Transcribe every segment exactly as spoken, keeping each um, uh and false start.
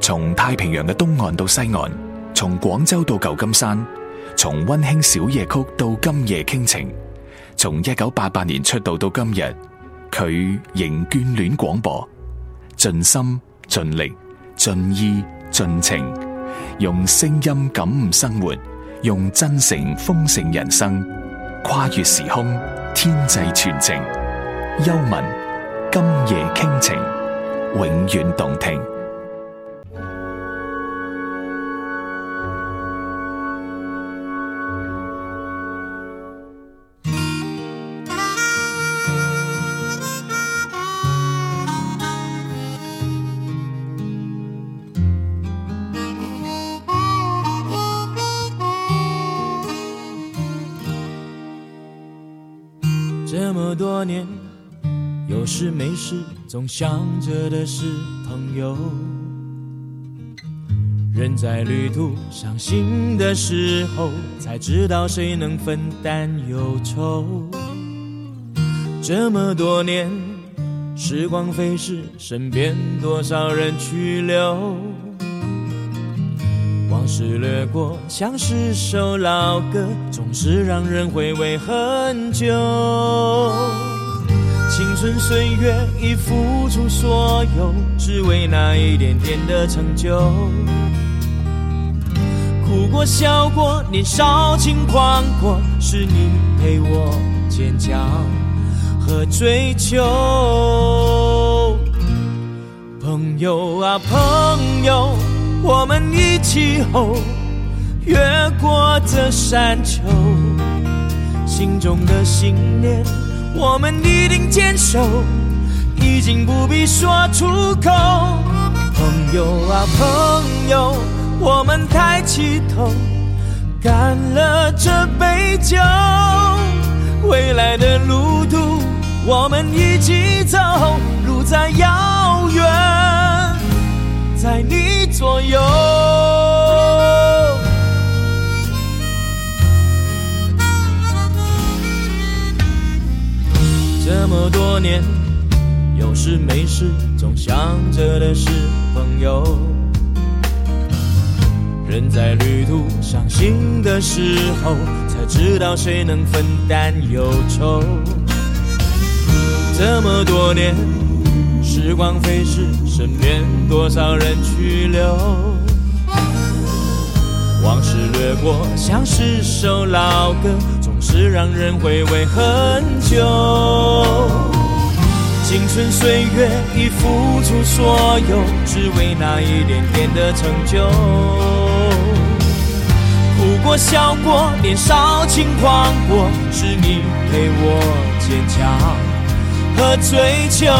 從太平洋嘅東岸到西岸，從廣州到舊金山，從溫馨小夜曲到今夜傾情，從一九八八年出道到今日，佢仍眷戀廣播，盡心盡力盡意盡情，用聲音感悟生活，用真誠豐盛人生，跨越時空，天際傳情。幽文，今夜傾情，永遠動聽。 这么多年，有事没事总想着的是朋友，人在旅途伤心的时候，才知道谁能分担忧愁。这么多年，时光飞逝，身边多少人去留，往事掠过，像是首老歌，总是让人回味很久。青春岁月已付出所有，只为那一点点的成就。哭过笑过，年少轻狂过，是你陪我坚强和追求。朋友啊朋友，我们一起吼，越过这山丘，心中的信念我们一定坚守，已经不必说出口。朋友啊朋友，我们抬起头，干了这杯酒，未来的路途我们一起走，路再遥远，在你左右。这么多年，有事没事总想着的是朋友，人在旅途伤心的时候，才知道谁能分担忧愁。这么多年，时光飞逝，身边多少人去留，往事掠过，像是首老歌，总是让人回味很久。青春岁月已付出所有，只为那一点点的成就。哭过笑过，年少轻狂过，是你陪我坚强和追求。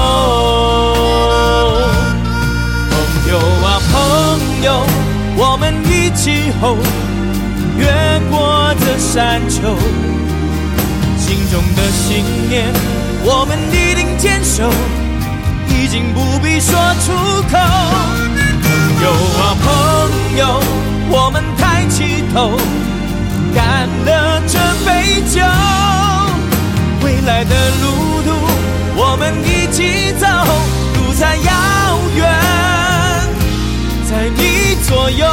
朋友啊朋友，我们一起吼，越过这山丘，心中的信念我们一定坚守，已经不必说出口。朋友啊朋友，我们抬起头，干了这杯酒，未来的路途我们一起走，路再遥远，在你左右。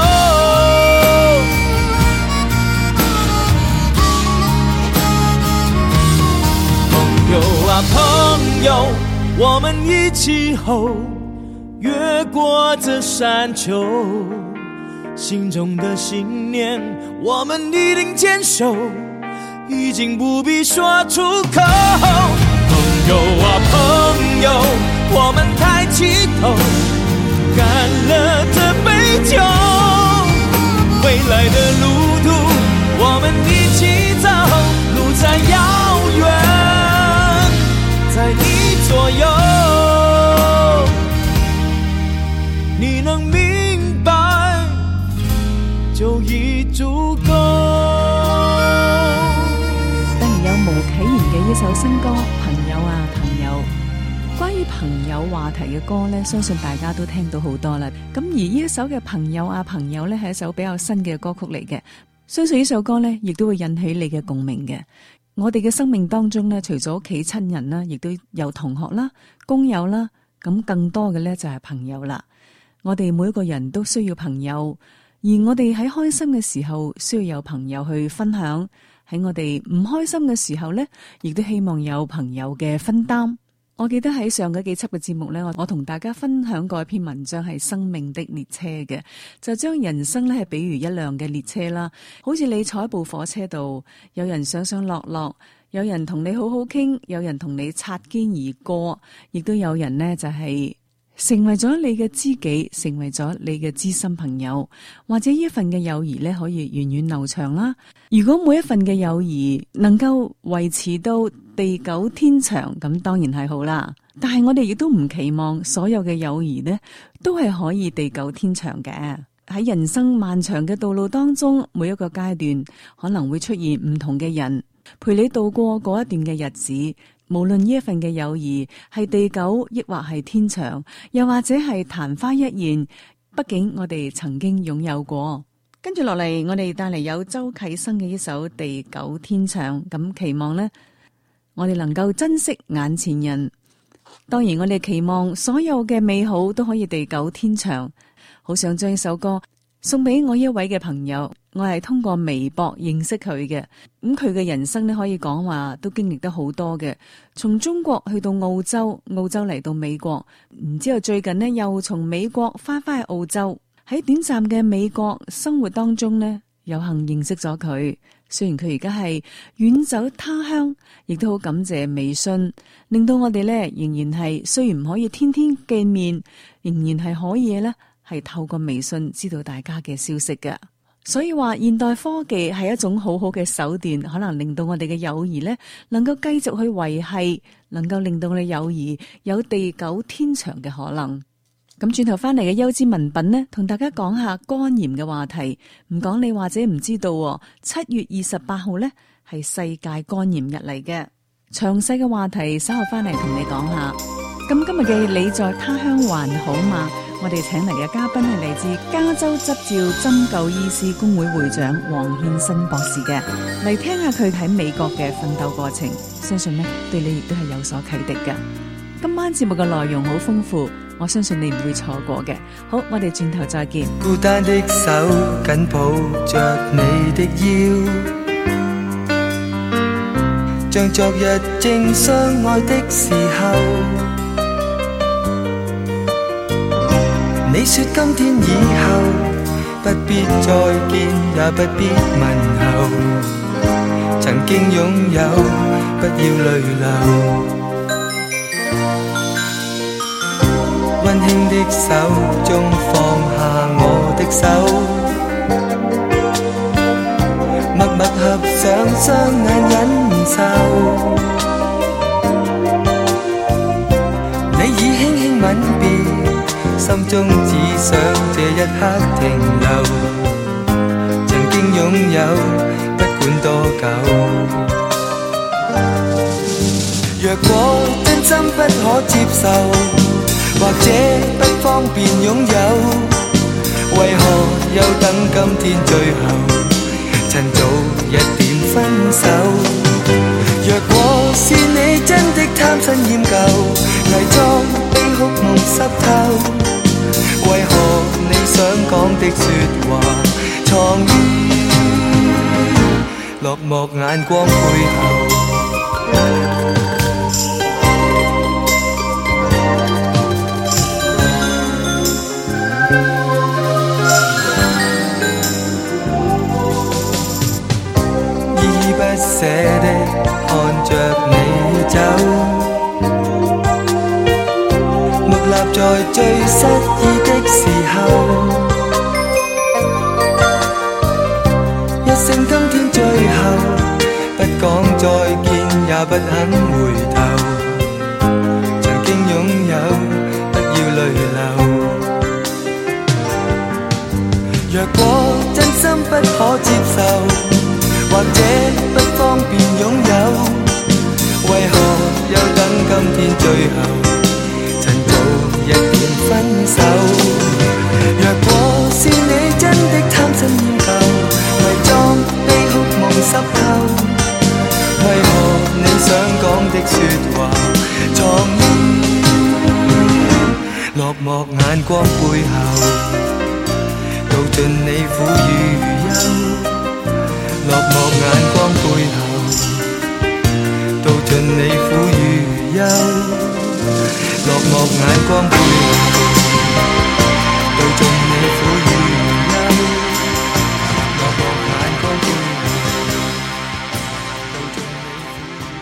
朋友啊朋友，我们一起吼，越过这山丘，心中的信念我们一定坚守，已经不必说出口。朋友啊朋友，我们抬起头，干了这杯酒，未来的路途我们一起走，路再遥远，在你左右。你能明白就已足夠。 突然有毛啟賢嘅一首新歌《朋友啊朋友》，關於朋友話題嘅歌呢，相信大家都聽到好多啦。咁而呢一首嘅《朋友啊朋友》呢，係一首比較新嘅歌曲嚟嘅，相信呢首歌呢，亦都會引起你嘅共鳴嘅。我哋嘅生命當中呢，除咗屋企親人啦，亦都有同學啦、工友啦，咁更多嘅呢，就係朋友啦。 我哋每一個人都需要朋友，而我哋喺開心嘅時候需要有朋友去分享，喺我哋唔開心嘅時候呢，亦都希望有朋友嘅分擔。我記得喺上嗰幾輯嘅節目呢，我我同大家分享過一篇文章係生命的列車嘅，就將人生呢係比喻一輛嘅列車啦，好似你坐喺部火車度，有人上上落落，有人同你好好傾，有人同你擦肩而過，亦都有人呢就係、是、成為咗你嘅知己，成為咗你嘅知心朋友，或者呢一份嘅友誼呢可以源遠流長啦。如果每一份嘅友誼能夠維持到地久天長，咁當然係好啦。但係我哋亦都唔期望所有嘅友誼呢都係可以地久天長嘅。喺人生漫長嘅道路當中，每一個階段可能會出現唔同嘅人陪你度過嗰一段嘅日子。無論呢一份嘅友誼係地久抑或係天長，又或者係曇花一現，畢竟我哋曾經擁有過。跟住落嚟，我哋帶嚟有周啟生嘅一首《地久天長》，咁期望呢，我哋能夠珍惜眼前人。當然，我哋期望所有嘅美好都可以地久天長。好想將一首歌送俾我一位嘅朋友，我係通過微博認識佢嘅。咁佢嘅人生呢，可以講話都經歷得好多嘅，從中國去到澳洲，澳洲嚟到美國，然之後最近呢，又從美國翻返去澳洲。喺短暫嘅美國生活當中呢，有幸認識咗佢。雖然佢而家係遠走他鄉，亦都好感謝微信，令到我哋呢仍然係雖然唔可以天天見面，仍然係可以呢係透過微信知道大家嘅消息嘅。所以話現代科技係一種好好嘅手段，可能令到我哋嘅友誼呢能夠繼續去維繫，能夠令到我哋友誼有地久天長嘅可能。咁轉頭翻嚟嘅優質文品呢，同大家講下肝炎嘅話題。唔講你或者唔知道，七月二十八號呢係世界肝炎日嚟嘅。詳細嘅話題稍後翻嚟同你講下。咁今日嘅你在他鄉還好嗎？我哋請嚟嘅嘉賓係嚟自加州執照針灸醫師公會會長黃憲新博士嘅，嚟聽下佢喺美國嘅奮鬥過程，相信呢對你亦都係有所啟迪嘅。今晚節目嘅內容好豐富，我相信你唔會錯過嘅。好，我哋轉頭再見。 孤單的手緊抱着你的腰，像昨日正相愛的時候。你說今天以後不必再見，也不必問候，曾經擁有不要淚流。溫馨的手中放下我的手，默默合上雙眼忍受。你已輕輕吻別，心中只想這一刻停留。曾經擁有不管多久，若果真心不可接受，或者不方便擁有，為何又等今天最後，趁早一點分手。若果是你真的貪新厭舊，偽裝悲哭夢濕透，為何你想講的說話，藏於落寞眼光背後。不捨的看着你走，木立在最失意的時候，一聲今天最後，不講再見也不肯回頭，曾經擁有不要淚流。若果真心不可接受，或者不方便擁有，為何又等今天最後，趁早一點分手。若果是你真的貪新厭舊，偽裝悲哭夢濕透，為何你想講的說話，藏於落寞眼光背後，道盡你苦與憂。落寞眼光背後，道盡你苦與憂。落寞眼光背後，道盡你苦與憂。落寞眼光背後，道盡你苦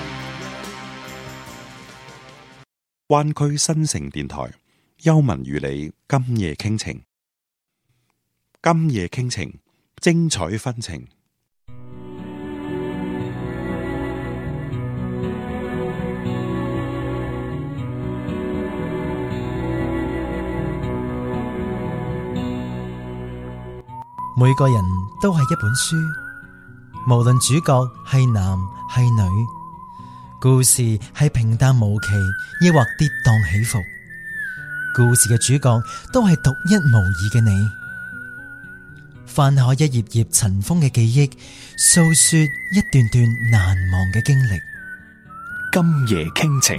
與憂。 灣區新城電台，優文與你今夜傾情，今夜傾情，精彩紛呈。 每個人都係一本書，無論主角係男係女，故事係平淡無奇，抑或跌宕起伏，故事嘅主角都係獨一無二嘅你。翻開一頁頁塵封嘅記憶，訴說一段段難忘嘅經歷。 今夜傾情。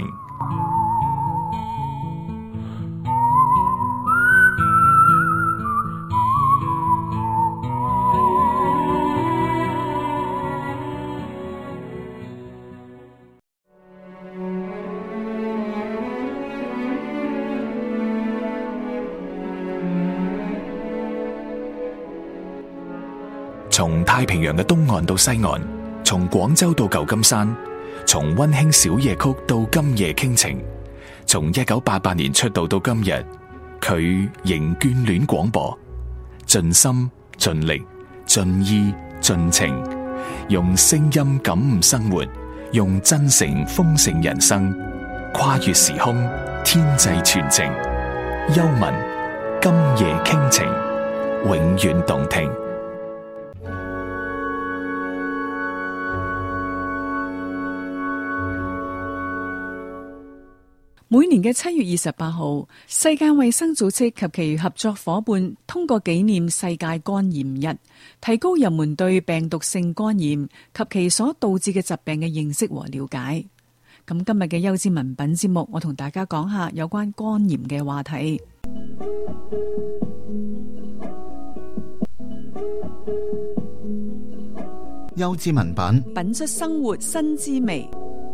從太平洋嘅東岸到西岸，從廣州到舊金山，從溫馨小夜曲到今夜傾情，從一九八八年出道到今日，佢仍眷戀廣播，盡心盡力盡意盡情，用聲音感悟生活，用真誠豐盛人生，跨越時空，天際傳情。優文，今夜傾情，永遠動聽。 每年嘅七月二十八號，世界衛生組織及其合作夥伴通過紀念世界肝炎日，提高人們對病毒性肝炎及其所導致嘅疾病嘅認識和了解。咁今日嘅優之文品節目，我同大家講下有關肝炎嘅話題。 優之文品， 品出生活新滋味。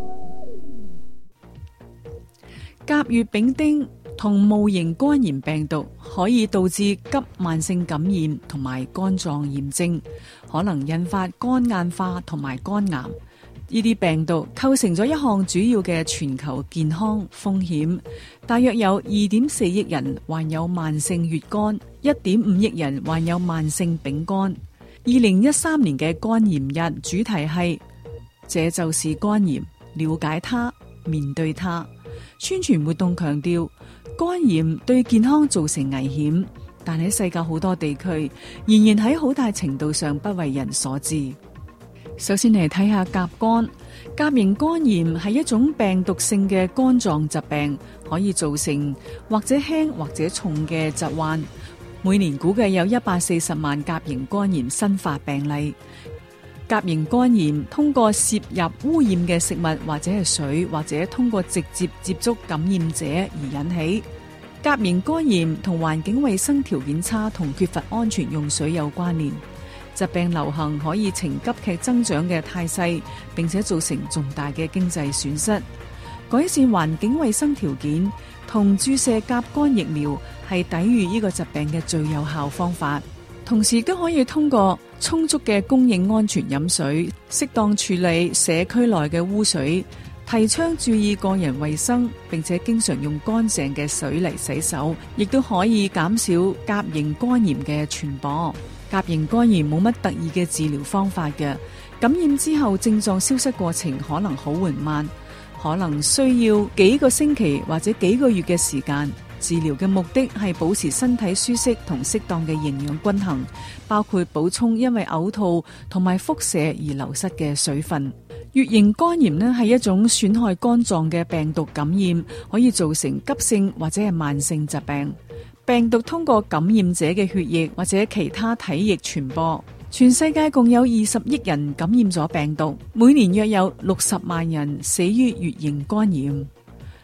甲乙丙丁同戊型肝炎病毒可以導致急慢性感染同埋肝臟炎症，可能引發肝硬化同埋肝癌。呢啲病毒構成咗一項主要嘅全球健康風險，大約有二點四億人患有慢性乙肝，一點五億人患有慢性丙肝。二零一三年嘅肝炎日主題係這就是肝炎，了解它，面對它。宣傳活動強調肝炎對健康造成危險，但喺世界好多地區仍然喺好大程度上不為人所知。首先嚟睇下甲肝。甲型肝炎係一種病毒性嘅肝臟疾病，可以造成或者輕或者重嘅疾患。每年估計有一百四十萬甲型肝炎新發病例。甲型肝炎通過攝入污染嘅食物或者係水，或者通過直接接觸感染者而引起。甲型肝炎同環境衛生條件差同缺乏安全用水有關聯。疾病流行可以呈急劇增長嘅態勢，並且造成重大嘅經濟損失。改善環境衛生條件同注射甲肝疫苗係抵禦呢個疾病嘅最有效方法。同時都可以通過充足嘅供應安全飲水，適當處理社區內嘅污水，提倡注意個人衛生，並且經常用乾淨嘅水嚟洗手，亦都可以減少甲型肝炎嘅傳播。甲型肝炎冇乜特異嘅治療方法嘅，感染之後症狀消失過程可能好緩慢，可能需要幾個星期或者幾個月嘅時間。治療嘅目的係保持身體舒適同適當嘅營養均衡，包括補充因為嘔吐同埋輻射而流失嘅水分。乙型肝炎呢係一種損害肝臟嘅病毒感染，可以造成急性或者係慢性疾病。病毒通過感染者嘅血液或者其他體液傳播。全世界共有二十億人感染咗病毒，每年約有六十萬人死於乙型肝炎。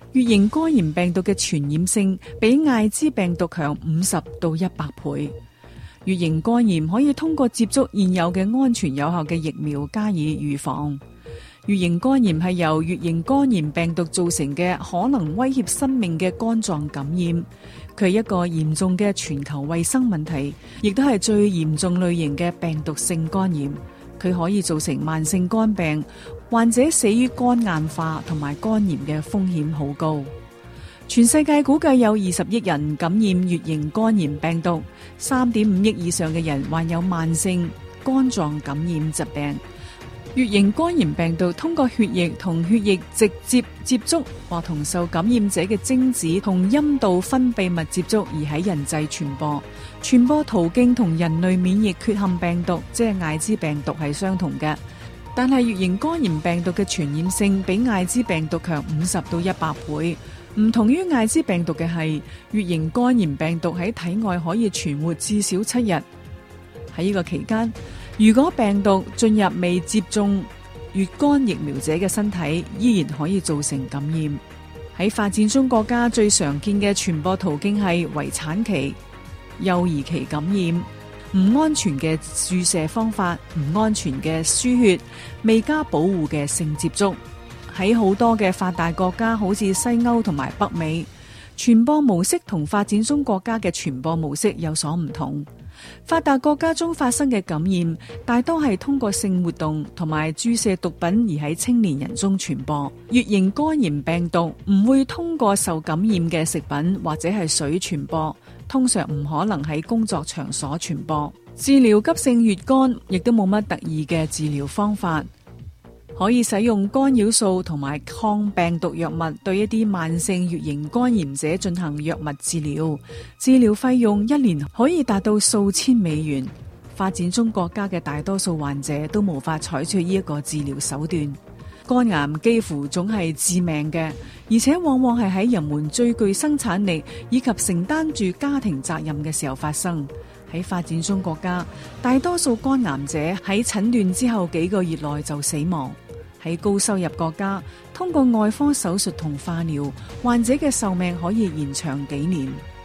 乙型肝炎病毒嘅傳染性比艾滋病毒強五十到一百倍。乙型肝炎可以通過接觸現有嘅安全有效嘅疫苗加以預防。乙型肝炎係由乙型肝炎病毒造成嘅可能威脅生命嘅肝臟感染，佢係一個嚴重嘅全球衛生問題，亦都係最嚴重類型嘅病毒性肝炎。佢可以造成慢性肝病，患者死於肝硬化同埋肝炎嘅風險好高。全世界估計有二十億人感染乙型肝炎病毒，三點五億以上嘅人患有慢性肝臟感染疾病。乙型肝炎病毒通過血液同血液直接接觸，或同受感染者嘅精子同陰道分泌物接觸而喺人際傳播。傳播途徑同人類免疫缺陷病毒，即係艾滋病毒係相同嘅，但係乙型肝炎病毒嘅傳染性比艾滋病毒強五十到一百倍。唔同於艾滋病毒嘅係，乙型肝炎病毒喺體外可以存活至少七日。喺呢個期間，如果病毒進入未接種乙肝疫苗者嘅身體，依然可以造成感染。喺發展中國家最常見嘅傳播途徑係圍產期、幼兒期感染、唔安全嘅注射方法、唔安全嘅輸血、未加保護嘅性接觸。喺好多嘅發達國家，好似西歐同埋北美，傳播模式同發展中國家嘅傳播模式有所唔同。發達國家中發生嘅感染，大多係通過性活動同埋注射毒品而喺青年人中傳播。乙型肝炎病毒唔會通過受感染嘅食品或者係水傳播，通常唔可能喺工作場所傳播。治療急性乙肝亦都冇乜特異嘅治療方法。可以使用干擾素同埋抗病毒藥物對一啲慢性乙型肝炎者進行藥物治療，治療費用一年可以達到數千美元。發展中國家嘅大多數患者都無法採取呢一個治療手段。肝癌幾乎總係致命嘅，而且往往係喺人們最具生產力以及承擔住家庭責任嘅時候發生。喺發展中國家，大多數肝癌者喺診斷之後幾個月內就死亡。喺高收入國家，通過外科手術同化療，患者嘅壽命可以延長幾年。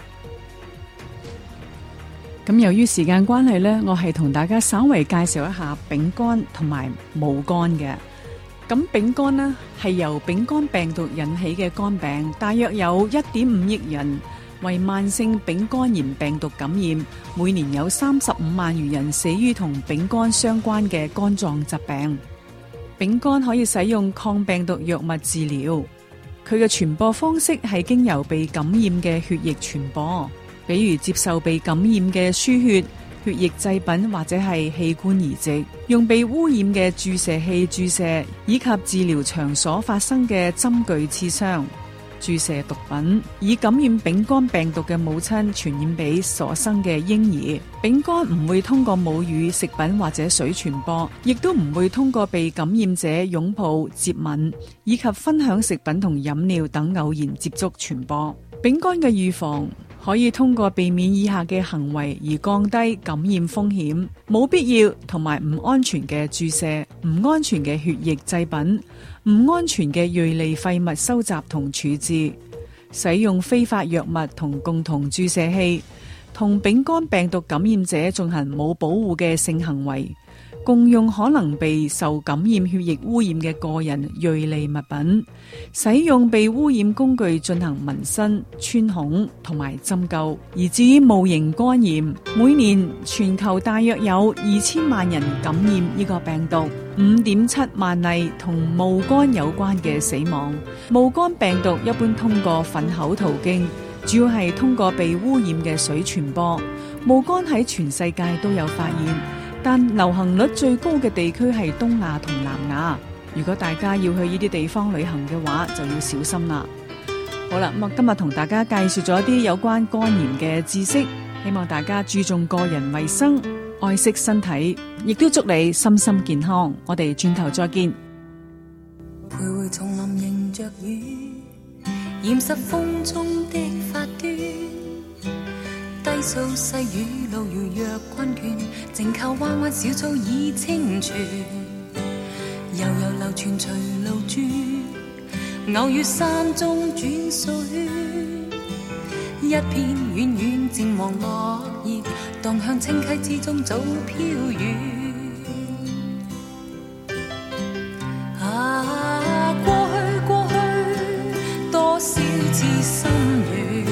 咁由於時間關係呢，我係同大家稍微介紹一下丙肝同埋戊肝嘅。咁丙肝呢係由丙肝病毒引起嘅肝病，大約有一點五億人為慢性丙肝炎病毒感染，每年有三十五萬餘人死於同丙肝相關嘅肝臟疾病。丙肝可以使用抗病毒藥物治療，佢嘅傳播方式係經由被感染嘅血液傳播，比如接受被感染嘅輸血、血液製品或者係器官移植，用被污染嘅注射器注射，以及治療場所發生嘅針具刺傷、注射毒品，以感染丙肝病毒嘅母親傳染俾所生嘅嬰兒。丙肝唔會通過母乳、食品或者水傳播，亦都唔會通過被感染者擁抱、接吻以及分享食品同飲料等偶然接觸傳播。丙肝嘅預防可以通過避免以下嘅行為而降低感染風險：冇必要同埋唔安全嘅注射、唔安全嘅血液製品、唔安全嘅銳利廢物收集同處置、使用非法藥物同共同注射器、同丙肝病毒感染者進行冇保護嘅性行為、共用可能被受感染血液污染嘅個人銳利物品、使用被污染工具進行紋身、穿孔同埋針灸。而至於戊型肝炎，每年全球大約有二千萬人感染呢個病毒，五點七萬例同戊肝有關嘅死亡。戊肝病毒一般通過糞口途徑，主要係通過被污染嘅水傳播。戊肝喺全世界都有發現，但流行率最高嘅地區係東亞同南亞。如果大家要去呢啲地方旅行嘅話，就要小心啦。好啦，咁今日同大家介紹咗一啲有關肝炎嘅知識，希望大家注重個人衛生，愛惜身體，亦都祝你身心健康。我哋轉頭再見。 徘徊叢林迎着雨，染濕風中的發端，低訴細雨路遙若困倦，靜靠彎彎小草已清泉，悠悠流傳隨路轉， 偶遇山中轉水，一片遠遠漸黃落葉，蕩向清溪之中早飄遠。啊，過去過去，多少次心軟。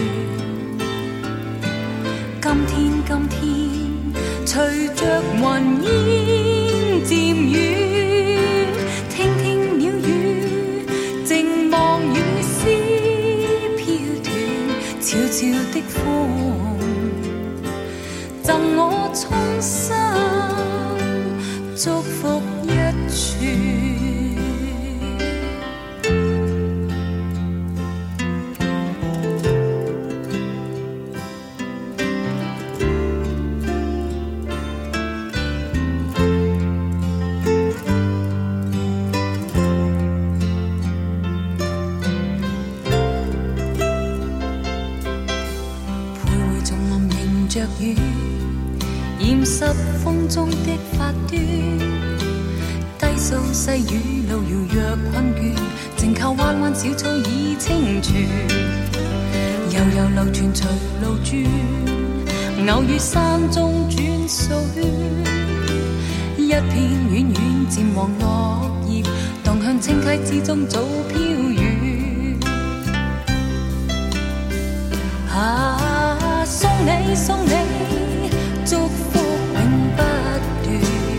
今天今天，隨着雲煙漸遠，聽聽鳥語，靜望雨絲飄斷，悄悄的風，贈我衷心祝福一串。着雨，染濕風中的發端，低訴細雨路遙若困倦，靜靠彎彎小草已清泉，悠悠流傳隨路轉，偶遇山中轉水，一片遠遠漸黃落葉，蕩向清溪之中早飄遠。啊，送你送你，祝福永不斷，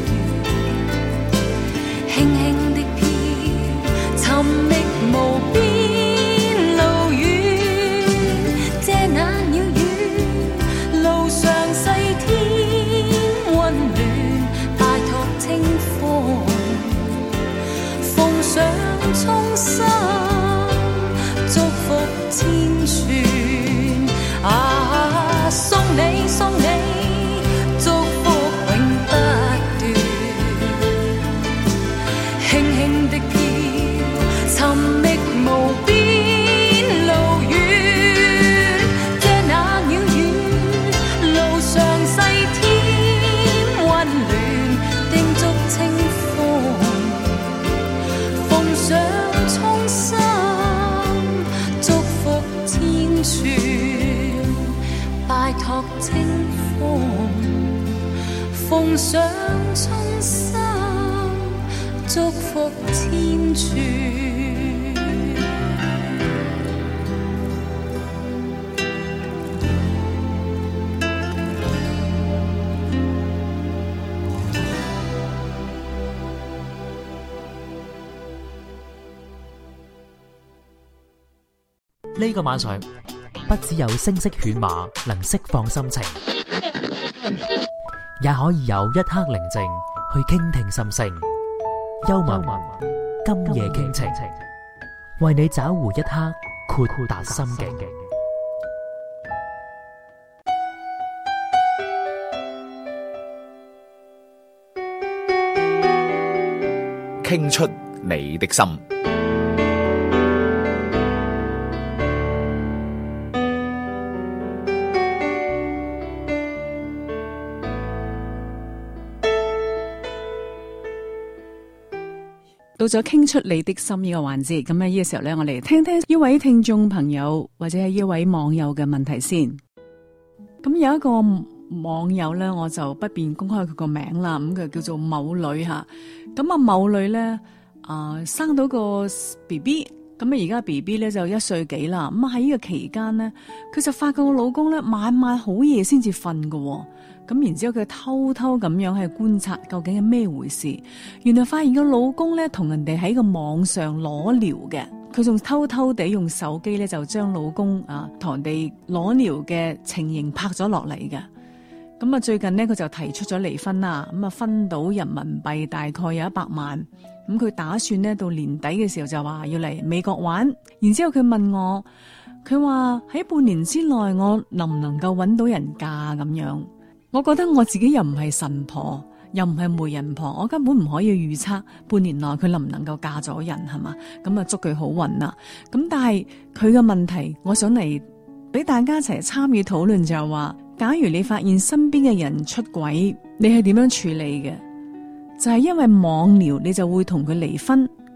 輕輕的飄，尋覓無邊路遠，遮那鳥語，路上細天溫暖，拜託清風，奉上衷心祝福千串。啊，送你送你，祝福永不斷，輕輕的飄，尋覓無邊路遠，遮那鳥語，路上細天溫暖，叮囑清風，奉上衷心祝福千串。拜託清風，奉上衷心祝福千串。 呢個晚上不只有聲色犬馬能釋放心情，也可以有一刻寧靜去傾聽心聲。幽默今夜傾情，為你找回一刻豁達心境。 傾出你的心。 到咗傾出你的心呢個環節，咁咧呢個時候咧，我哋聽聽呢位聽眾朋友或者係呢位網友嘅問題先。咁有一個網友咧，我就不便公開佢個名啦，咁佢叫做某女吓。咁啊某女咧啊、呃、生到個 B B， 咁啊而家 B B 咧就一歲幾啦。咁啊喺呢個期間咧，佢就發覺個老公咧晚晚好夜先至瞓噶。咁然之後佢偷偷咁樣去觀察究竟係咩回事，原來發現個老公咧同人哋喺個網上裸聊嘅，佢仲偷偷地用手機咧就將老公啊同人哋裸聊嘅情形拍咗落嚟嘅。咁啊最近呢，佢就提出咗離婚啦，咁啊分到人民幣大概有一百萬，咁佢打算呢，到年底嘅時候就話要嚟美國玩，然之後佢問我，佢話喺半年之內我能唔能夠揾到人嫁咁樣。我覺得我自己又唔係神婆，又唔係媒人婆，我根本唔可以預測半年內佢能唔能夠嫁咗人，係嘛？咁啊祝佢好運啦。咁但係佢嘅問題，我想嚟俾大家一齊參與討論，就係話，假如你發現身邊嘅人出軌，你係點樣處理嘅？就係因為網聊，你就會同佢離婚，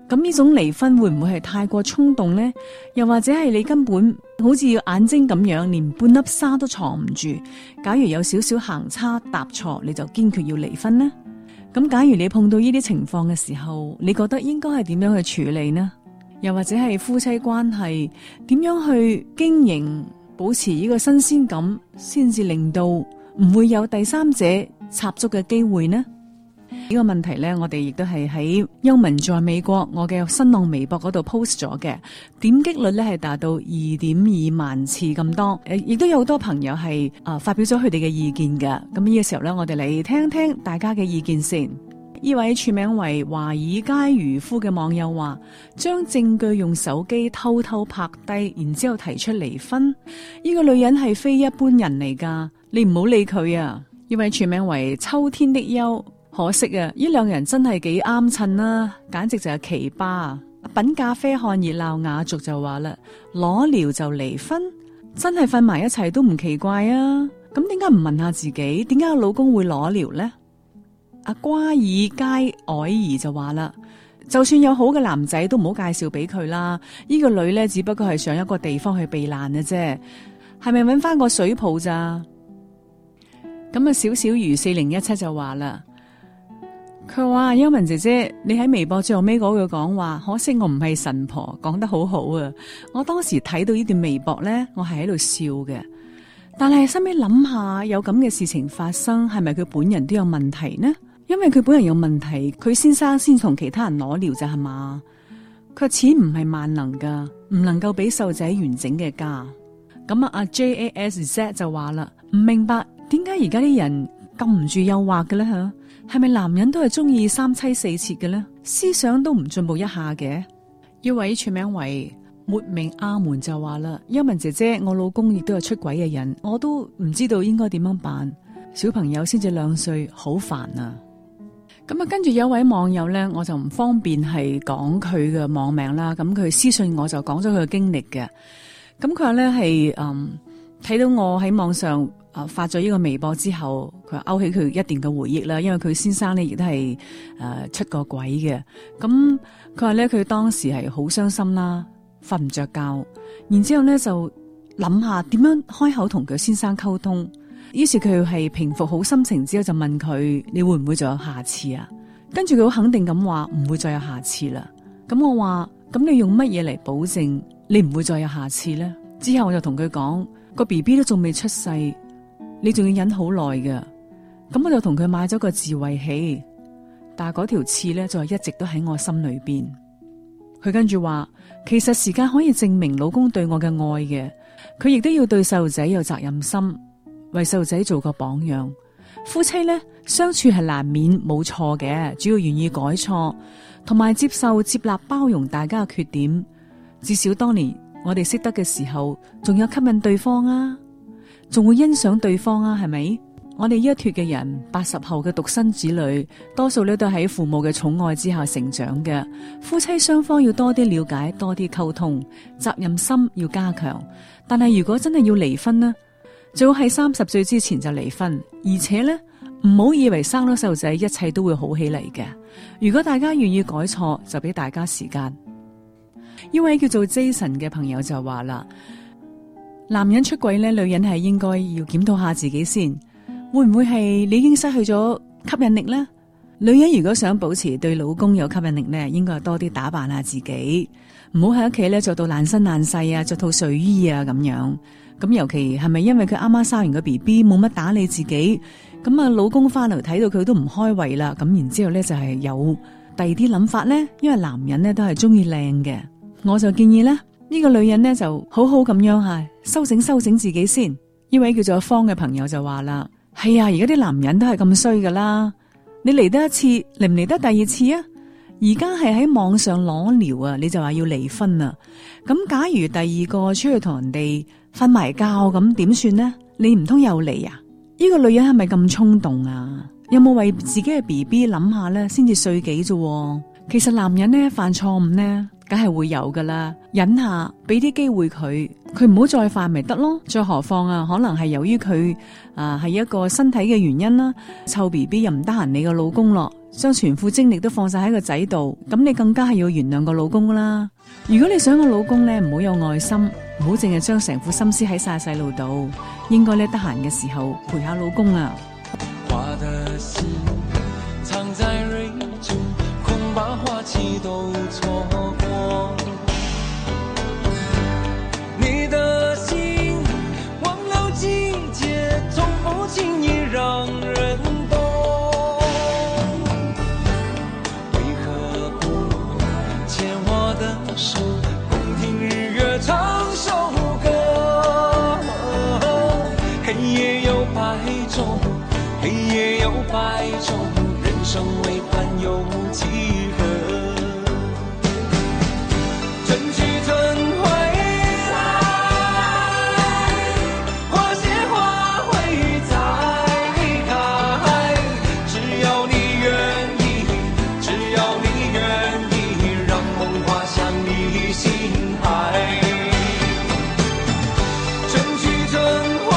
咁呢種離婚會唔會係太過衝動呢？又或者係你根本好似眼睛咁樣，連半粒沙都藏唔住？假如有少少行差踏錯，你就堅決要離婚呢？咁假如你碰到呢啲情況嘅時候，你覺得應該係點樣去處理呢？又或者係夫妻關係點樣去經營，保持呢個新鮮感，先至令到唔會有第三者插足嘅機會呢？呢個問題呢，我哋亦都係喺幽文在美國我嘅新浪微博嗰度 post 咗嘅，點擊率呢係達到二點二萬次咁多，誒，亦都有好多朋友係啊、呃、發表咗佢哋嘅意見嘅。咁呢個時候呢，我哋嚟聽聽大家嘅意見先。呢位署名為華爾街漁夫嘅網友話，將證據用手機偷偷拍低，然之後提出離婚。呢個女人係非一般人嚟噶，你唔好理佢啊。呢位署名為秋天的憂，可惜啊，呢兩人真係幾啱襯啦，簡直就係奇葩啊！品咖啡看熱鬧雅俗就話啦，裸聊就離婚，真係瞓埋一齊都唔奇怪啊！咁點解唔問下自己，點解我老公會裸聊呢？阿瓜爾街愛兒就話啦，就算有好嘅男仔都唔好介紹俾佢啦。呢個女呢，只不過係上一個地方去避難嘅啫，係咪搵翻個水泡咋？咁啊，小小魚四零一七就話啦，佢話幽文姐姐，你喺微博最後尾嗰句講話，可惜我唔係神婆，講得好好啊！我當時睇到呢段微博呢，我係喺度笑嘅，但係後尾諗下，有咁嘅事情發生，係咪佢本人都有問題呢？因為佢本人有問題，佢先生先同其他人裸聊咋係嘛？佢話錢唔係萬能噶，唔能夠俾瘦仔完整嘅家。咁啊，阿 J A S Z 就話啦，唔明白點解而家啲人禁唔住誘惑嘅咧吓？係咪男人都係中意三妻四妾嘅咧？思想都唔進步一下嘅？一位署名為沒名阿門就話啦，幽文姐姐，我老公亦都係出軌嘅人，我都唔知道應該點樣辦。小朋友先至兩歲，好煩啊！咁啊，跟住有一位網友咧，我就唔方便係講佢嘅網名啦。咁佢私信我就講咗佢嘅經歷嘅。咁佢話咧係嗯睇到我喺網上啊發咗呢個微博之後，佢話勾起佢一段嘅回憶啦。因為佢先生咧亦都係誒出過軌嘅。咁佢話咧佢當時係好傷心啦，瞓唔着覺，然之後咧就諗下點樣開口同佢先生溝通。於是佢係平復好心情之後就問佢，你會唔會再有下次啊？跟住佢好肯定咁話唔會再有下次啦。咁我話咁你用乜嘢嚟保證你唔會再有下次呢？之後我就同佢講，個 B B 都仲未出世，你仲要忍好耐㗎。咁我就同佢買咗個自慰器，但係嗰條刺咧就係一直都喺我心裏邊。佢跟住話，其實時間可以證明老公對我嘅愛嘅，佢亦都要對細路仔有責任心，為細路仔做個榜樣。夫妻咧相處係難免冇錯嘅，主要願意改錯，同埋接受、接納、包容大家嘅缺點。至少當年我哋識得嘅時候，仲有吸引對方啊，仲會欣賞對方啊，係咪？我哋呢一脫嘅人，八十後嘅獨生子女，多數咧都喺父母嘅寵愛之下成長嘅。夫妻雙方要多啲了解，多啲溝通，責任心要加強。但係如果真係要離婚呢，最好喺三十歲之前就離婚，而且咧唔好以為生咗細路仔一切都會好起嚟嘅。如果大家願意改錯，就俾大家時間。呢位叫做 Jason 嘅朋友就話啦，男人出軌咧，女人係應該要檢討下自己先，會唔會係你已經失去咗吸引力呢？女人如果想保持對老公有吸引力呢，應該多啲打扮下自己，唔好喺屋企咧着到爛身爛世啊，着套睡衣啊咁樣。咁尤其係咪因為佢啱啱生完個 B B 冇乜打理自己，咁啊老公翻嚟睇到佢都唔開胃啦，咁然之後咧就係有第二啲諗法咧，因為男人咧都係中意靚嘅。我就建議咧，呢個女人咧就好好咁樣吓修整修整自己先。呢位叫做方嘅朋友就話啦，係啊，而家啲男人都係咁衰噶啦，你嚟得一次嚟唔嚟得第二次啊？而家係喺網上裸聊啊，你就話要離婚啊？咁假如第二個出去同人哋瞓埋覺咁點算呢？你唔通又嚟啊？呢個女人係咪咁衝動啊？有冇為自己嘅 B B 諗下咧？先至歲幾啫？其實男人咧犯錯誤咧，梗係會有噶啦，忍下，俾啲機會佢， 佢唔好再犯咪得咯。再何況啊，可能係由於佢啊係一個身體嘅原因啦，湊 B B 又唔得閒你個老公咯，將全副精力都放晒喺個仔度，咁你更加係要原諒個老公啦。如果你想個老公咧唔好有愛心，唔好淨係將成副心思喺晒細路度，應該咧得閒嘅時候陪下老公啊。 花的心藏在蕊中，恐把花期都錯過。你的心忘了季節，從不輕易讓人懂。為何不牽我的手，共聽日月唱首歌？黑夜有白晝，黑夜有白晝，人生為盼有幾何？春去春回來，花謝花會再開。只要你願意，只要你願意，讓夢滑向你心海。春去春回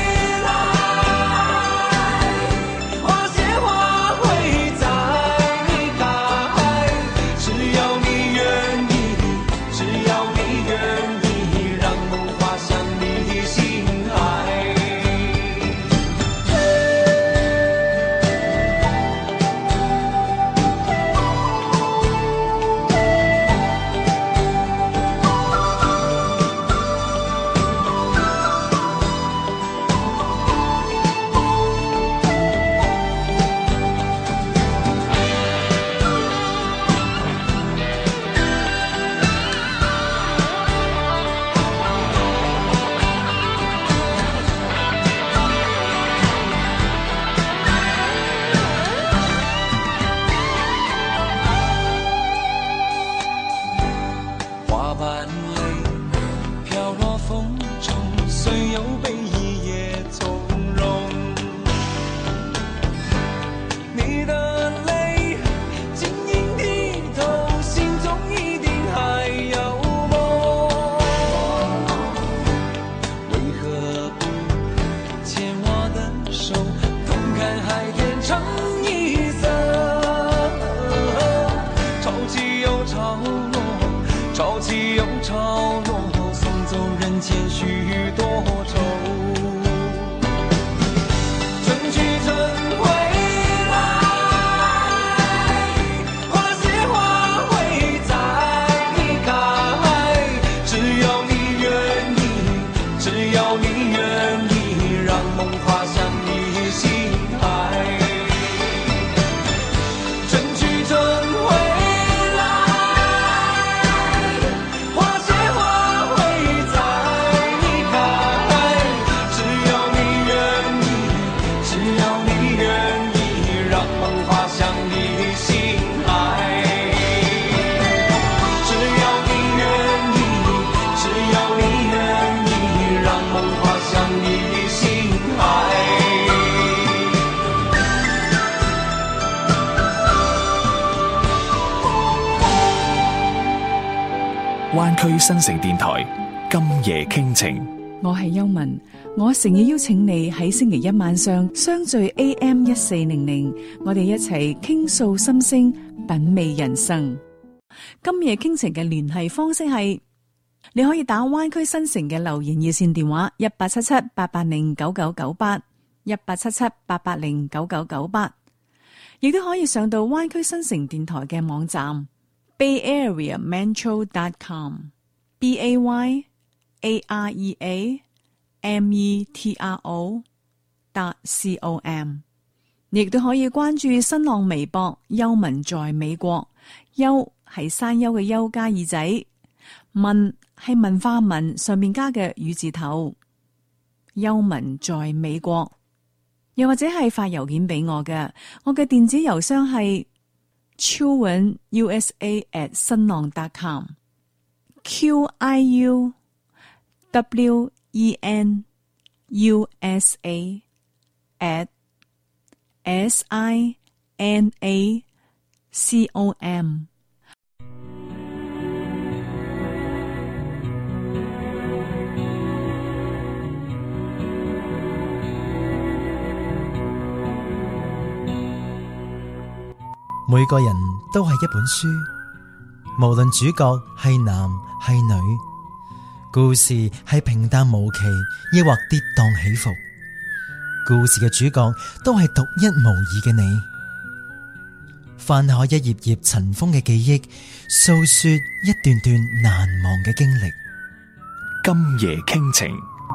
灣區新城電台今夜傾情， 我係邱文，我誠意邀請你喺星期一晚上相聚 A M 一四零零，我哋一齊傾訴心聲，品味人生。今夜傾情嘅聯繫方式係，你可以打灣區新城嘅留言熱線電話一八七七八八零九九九八一八七七八八零九九九八，亦都可以上到灣區新城電台嘅網站 bay area metro dot com b a y a r e a m e t r o dot com， 你亦都可以關注新浪微博邱文在美國，邱係山丘嘅丘加耳仔，文係文化文上面加嘅雨字頭，邱文在美國。又或者係發郵件俾我嘅，我嘅電子郵箱係 chiuwen u s a at 新浪 dot com q i u w e n u s a at s i n a c o m。 每個人都係一本書，無論主角係男係女，故事係平淡無奇，抑或跌宕起伏，故事嘅主角都係獨一無二嘅你。翻開一頁頁塵封嘅記憶，訴說一段段難忘嘅經歷。 今夜傾情，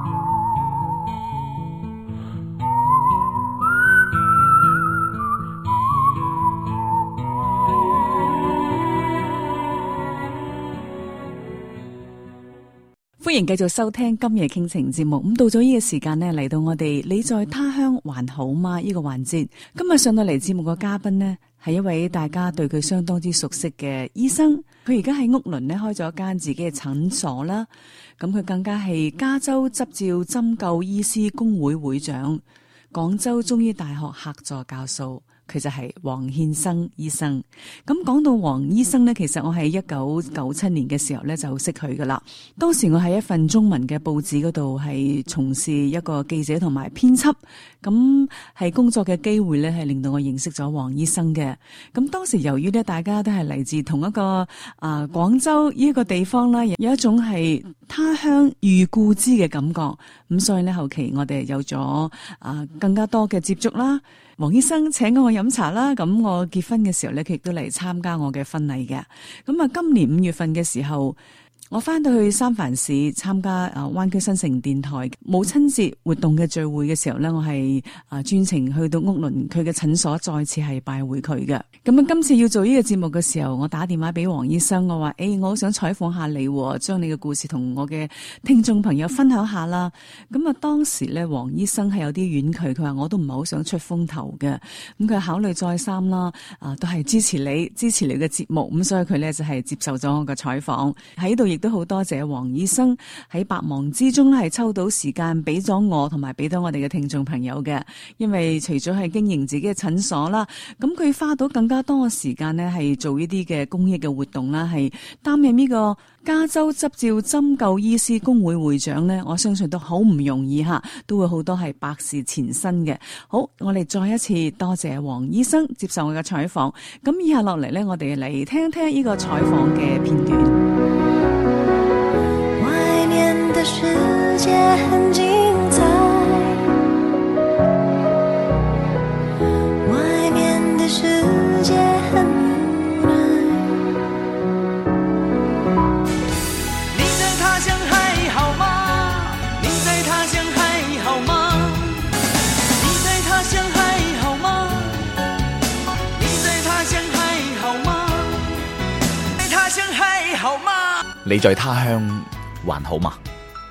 歡迎繼續收聽今夜傾情節目。咁到咗呢個時間呢，嚟到我哋你在他鄉還好嗎呢個環節。今日上到嚟節目嘅嘉賓呢，係一位大家對佢相當之熟悉嘅醫生。佢而家喺屋崙呢開咗一間自己嘅診所啦。咁佢更加係加州執照針灸醫師公會會長，廣州中醫大學客座教授。佢就係黃憲生醫生。咁講到黃醫生呢，其實我喺一九九七年嘅時候呢就識佢噶啦。當時我喺一份中文嘅報紙嗰度係從事一個記者同埋編輯，咁係工作嘅機會呢係令到我認識咗黃醫生嘅。咁當時由於呢大家都係嚟自同一個啊、呃、廣州呢一個地方啦，有一種係他鄉遇故知嘅感覺，咁所以呢，後期我哋有咗啊、呃、更加多嘅接觸啦。黃醫生請我飲茶啦，咁我結婚嘅時候咧，佢亦都嚟參加我嘅婚禮嘅。咁啊，今年五月份嘅時候，我翻到去三藩市參加啊灣區新城電台母親節活動嘅聚會嘅時候咧，我係啊專程去到屋崙佢嘅診所，再次係拜會佢嘅。咁啊，今次要做呢個節目嘅時候，我打電話俾黃醫生，我話：誒、欸，我好想採訪下你，將你嘅故事同我嘅聽眾朋友分享下啦。咁啊，當時咧，黃醫生係有啲婉拒，佢話我都唔係好想出風頭嘅。咁佢考慮再三啦，啊，都係支持你，支持你嘅節目。咁所以佢咧就係接受咗我嘅採訪喺度，亦都好多謝黃醫生喺百忙之中咧係抽到時間俾咗我同埋俾到我哋嘅聽眾朋友嘅。因為除咗係經營自己嘅診所啦，咁佢花到更加多嘅時間咧係做呢啲嘅公益嘅活動啦，係擔任呢個加州執照針灸醫師公會會長咧，我相信都好唔容易吓，都會好多係百事纏身嘅。好，我哋再一次多謝黃醫生接受我嘅採訪。咁以下落嚟咧，我哋嚟聽聽呢個採訪嘅片段。 外面的世界很精彩，外面的世界很無奈。 你在他鄉還好嗎？你在他鄉還好嗎？你在他鄉還好嗎？你在他鄉還好嗎？在他鄉還好嗎？ 你在他鄉還好嗎？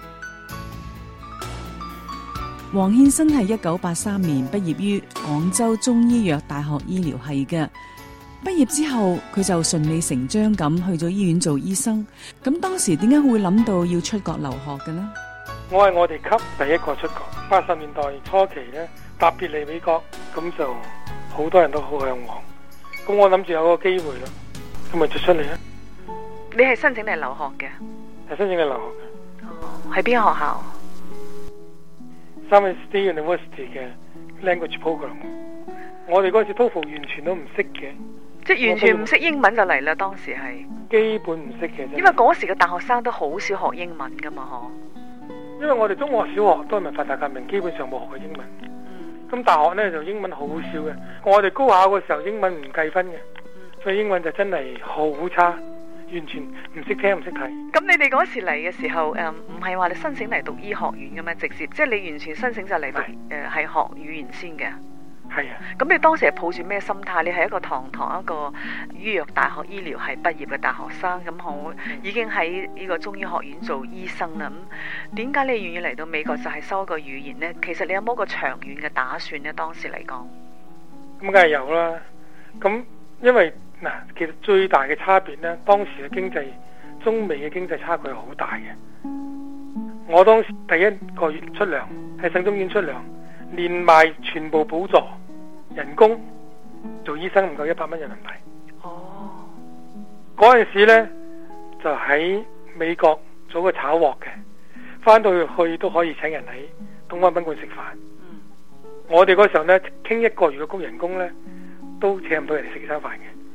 黃憲生係一九八三年畢業於廣州中醫藥大學醫療系嘅。畢業之後，佢就順理成章咁去咗醫院做醫生。咁當時點解會諗到要出國留學嘅呢？ 我係我哋級第一個出國，八十年代初期咧，特別嚟美國，咁就好多人都好向往。咁我諗住有個機會咯，咁咪就出嚟啦。 你係申請嚟留學嘅？ 係申請嚟留學嘅。 哦，喺邊間學校？ 三藩市 University 嘅 Language Program。我哋嗰時 TOEFL 完全都唔識嘅， 即係完全唔識英文就嚟啦。當時係基本唔識嘅。 因為嗰時嘅大學生都好少學英文噶嘛，嗬。 因為我哋中學、小學都係文化大革命，基本上冇學過英文。咁、嗯、大學呢就英文好少嘅。我哋高考嘅時候英文唔計分嘅，嗯、所以英文就真係好差，完全唔識聽唔識睇。 咁你哋嗰時嚟嘅時候，誒唔係話你申請嚟讀醫學院嘅咩？直接即係你完全申請就嚟讀誒係、呃、學語言先嘅。 係啊。咁你當時係抱住咩心態？你係一個堂堂一個醫藥大學醫療系畢業嘅大學生，咁我已經喺呢個中醫學院做醫生啦。咁點解你願意嚟到美國就係修一個語言呢？其實你有冇一個長遠嘅打算呢？當時嚟講， 咁梗係有啦。咁因為嗱，其實最大嘅差別呢，當時嘅經濟，中美嘅經濟差距係好大嘅。我當時第一個月出糧喺省中醫院出糧，連埋全部補助，人工做醫生唔夠一百蚊人民幣。 哦， 嗰陣時呢就喺美國做個炒鑊嘅，翻到去都可以請人喺東方賓館食飯。嗯、我哋嗰時候呢傾一個月嘅工人工呢，都請唔到人哋食餐飯嘅。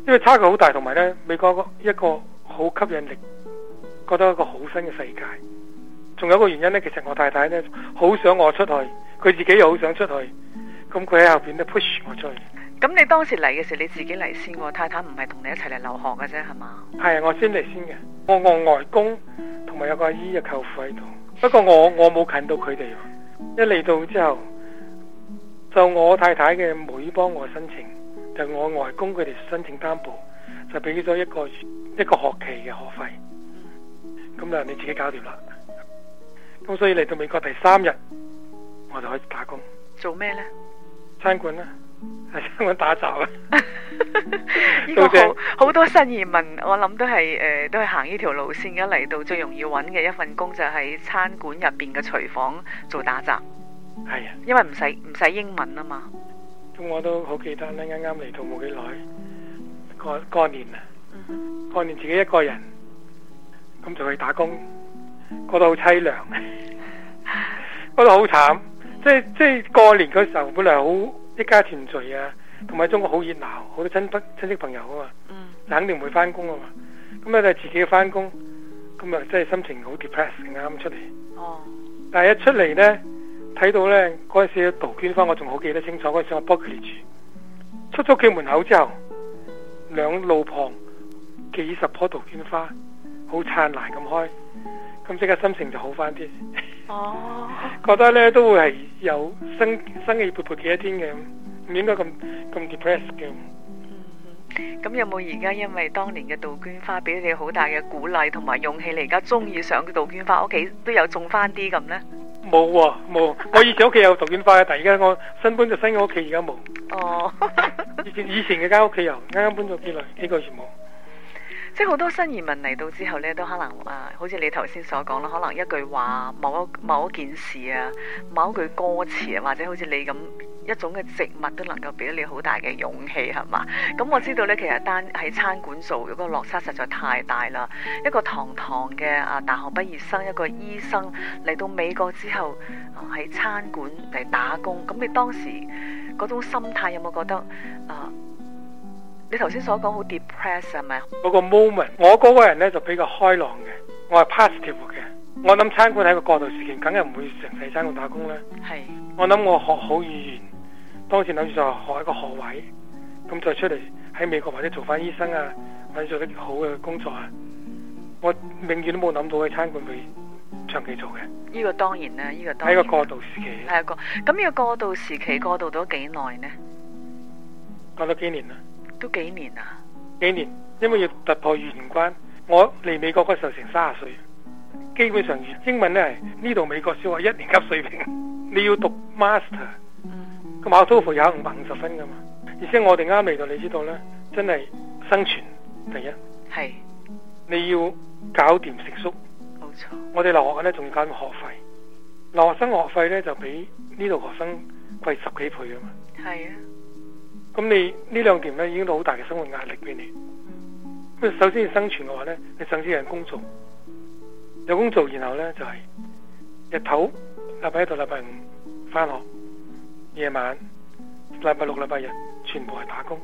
因為差距好大，同埋呢美國一個好吸引力，覺得一個好新嘅世界。仲有一個原因呢，其實我太太呢好想我出去，佢自己又好想出去，咁佢喺後邊呢 push 我出去。 咁你當時嚟嘅時候，你自己嚟先喎，太太唔係同你一齊嚟留學嘅啫，係嘛？係啊，我先嚟先嘅。我我外公同埋有個阿姨嘅舅父喺度，不過我我冇近到佢哋。一嚟到之後，就我太太嘅妹幫我申請，就我外公佢哋申請擔保，就俾咗一個月一個學期嘅學費。咁啊，你自己搞掂啦。咁所以嚟到美國第三日，我就開始打工。 做咩呢？ 餐館啦。喺香港打雜啊！ 呢個好好多新移民，我諗都係誒、呃，都係行呢條路線。一嚟到最容易揾嘅一份工就喺餐館入邊嘅廚房做打雜。 係啊， 因為唔使唔使英文啊嘛。 咁我都好記得咧，啱啱嚟到冇幾耐，過過年啊，嗯、過年自己一個人，咁就去打工，過得好凄涼，過得好慘。即係即係過年嗰時候，本來好一家團聚啊，同埋中國好熱鬧，好多親親親戚朋友啊嘛，嗯、肯定唔會翻工啊嘛。咁咧就自己翻工，咁啊真係心情好 depress 啱出嚟。哦。但係一出嚟咧，睇到咧嗰陣時杜鵑花，我仲好記得清楚。嗰陣時我 Berkeley 住，出咗屋企門口之後，兩路旁幾十棵杜鵑花，好燦爛咁開，咁即刻心情就好翻啲。哦，覺得咧都會係有生生氣勃勃嘅一天嘅，唔應該咁咁 depressed 嘅。 嗯，咁有冇而家因為當年嘅杜鵑花俾你好大嘅鼓勵同埋勇氣，你而家中意上嘅杜鵑花屋企都有種翻啲咁呢？ 冇喎，冇。我以前屋企有杜鵑花嘅，但係而家我新搬咗新嘅屋企，而家冇。哦，以前以前嘅間屋企有，啱啱搬咗幾耐幾個月冇。 即係好多新移民嚟到之後咧，都可能啊，好似你頭先所講啦，可能一句話、某一某一件事啊、某一句歌詞啊，或者好似你咁一種嘅植物都能夠俾到你好大嘅勇氣，係嘛？咁我知道咧，其實單喺餐館做嗰個落差實在太大啦。一個堂堂嘅啊大學畢業生，一個醫生嚟到美國之後啊喺餐館嚟打工，咁你當時嗰種心態有冇覺得啊？你頭先所講好 depress 係咪？ 嗰個 moment， 我嗰個人咧就比較開朗嘅，我係 positive 嘅。我諗餐館係一個過渡時期，梗係唔會成世餐館打工啦。係。我諗我學好語言，當時諗住就學一個學位，咁再出嚟喺美國或者做翻醫生啊，或者做啲好嘅工作啊。我永遠都冇諗到喺餐館會長期做嘅。 呢個當然啦，呢個當然。 喺個過渡時期。 係一個，咁呢個過渡時期過渡咗幾耐呢？ 過咗幾年啦。 都幾年啊？ 幾年，因為要突破語言關。我嚟美國嗰時候成三十歲，基本上英文咧係呢度美國小學一年級水平。你要讀 master， 咁考 TOEFL 有五百五十分噶嘛？而且我哋啱嚟到，你知道咧，真係生存第一。係。你要搞掂食宿。冇錯。我哋留學咧仲要搞掂學費，留學生學費咧就比呢度學生貴十幾倍噶嘛。係啊。咁你呢兩點咧已經都好大嘅生活壓力俾你。咁首先要生存嘅話咧，你首先有人工做，有工做，然後咧就係、是、日頭禮拜一到禮拜五翻學，夜晚禮拜六禮拜日全部係打工。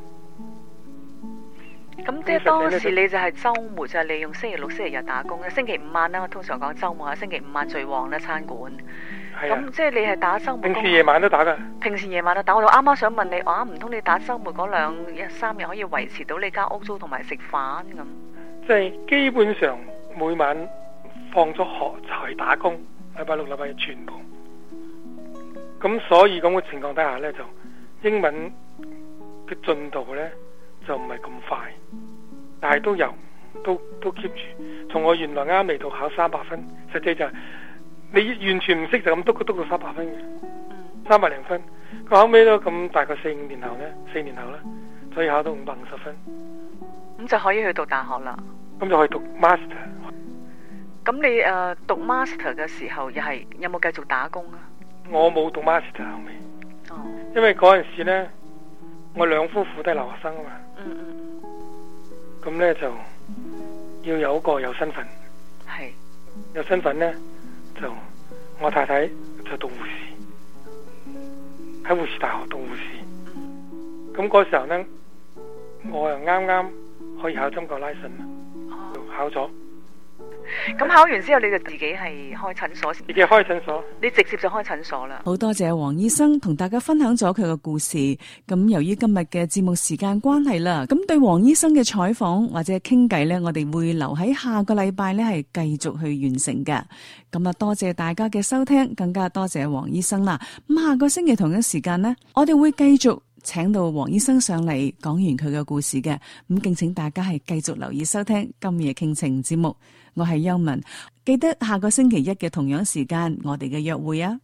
咁即係當時你就係周末就係利用星期六、星期日打工咧。星期五晚咧，我通常講周末啊，星期五晚最旺咧餐館。咁、啊、即係你係打周末工。平時夜晚都打噶。平時夜晚都打，我就啱啱想問你，啊唔通你打周末嗰兩日三日可以維持到你間屋租同埋食飯咁？即係基本上每晚放咗學就係打工，禮拜六禮拜日全部。咁所以咁嘅情況底下咧，就英文嘅進度咧就唔係咁快，但係都有，都都 keep 住。從我原來啱嚟到考三百分，實際就係、是。你完全唔識就咁督督到三百分嘅，三百零分。佢後尾都咁大概四五年後咧，四年後咧，所以考到五百五十分，咁就可以去讀大學啦。咁就可以讀 master。咁你誒、呃、讀 master 嘅時候，又係有冇繼續打工啊？我冇讀 master 後尾，哦，因為嗰陣時咧，我兩夫婦都係留學生啊嘛。嗯嗯。咁咧就要有一個有身份，係有身份咧。就我太太就讀護士，喺護士大學讀護士。咁嗰時候呢， 我又啱啱可以考中國拉信啦， 哦、 考咗。 咁考完之後你就自己係開診所， 自己開診所， 你直接就開診所啦。 好多謝黃醫生同大家分享咗佢嘅故事。咁由於今日嘅節目時間關係啦，咁對黃醫生嘅採訪或者傾偈呢，我哋會留喺下個禮拜呢係繼續去完成嘅。咁啊，多謝大家嘅收聽，更加多謝黃醫生啦。咁下個星期同一時間呢，我哋會繼續請到黃醫生上嚟講完佢嘅故事嘅。咁敬請大家係繼續留意收聽今夜傾情節目。我係邱文，記得下個星期一嘅同樣時間，我哋嘅約會啊！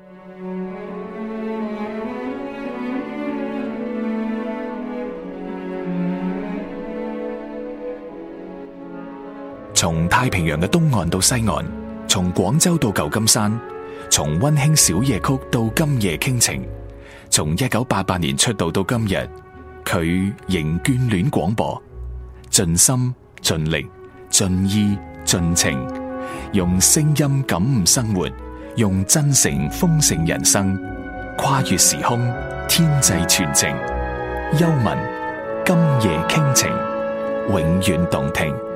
從太平洋嘅東岸到西岸，從廣州到舊金山，從溫馨小夜曲到今夜傾情，從一九八八年出道到今日，佢仍眷戀廣播，盡心盡力盡意盡情，用聲音感悟生活，用真誠豐盛人生，跨越時空，天際傳情。幽文，今夜傾情，永遠動聽。